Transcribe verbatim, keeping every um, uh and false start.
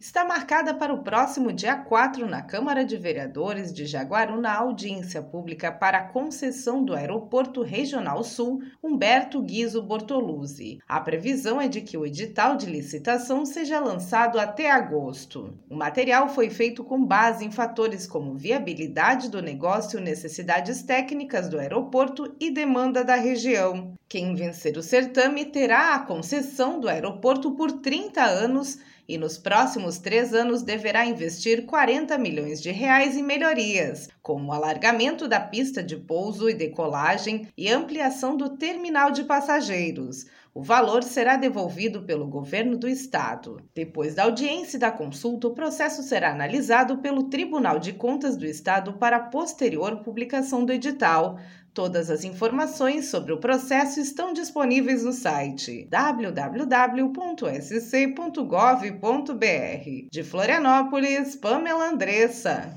Está marcada para o próximo dia quatro na Câmara de Vereadores de Jaguaruna a audiência pública para a concessão do Aeroporto Regional Sul Humberto Guizzo Bortoluzzi. A previsão é de que o edital de licitação seja lançado até agosto. O material foi feito com base em fatores como viabilidade do negócio, necessidades técnicas do aeroporto e demanda da região. Quem vencer o certame terá a concessão do aeroporto por trinta anos e nos próximos três anos deverá investir quarenta milhões de reais em melhorias, como o alargamento da pista de pouso e decolagem e ampliação do terminal de passageiros. O valor será devolvido pelo governo do estado. Depois da audiência e da consulta, o processo será analisado pelo Tribunal de Contas do Estado para posterior publicação do edital. Todas as informações sobre o processo estão disponíveis no site w w w ponto s c ponto gov ponto b r. De Florianópolis, Pamela Andressa.